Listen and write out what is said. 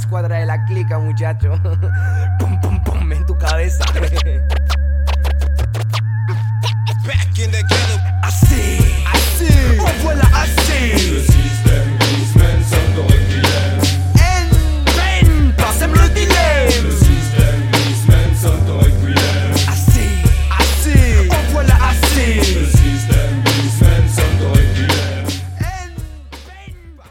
escuadra de la clica, muchacho. Pum, pum, pum, en tu cabeza.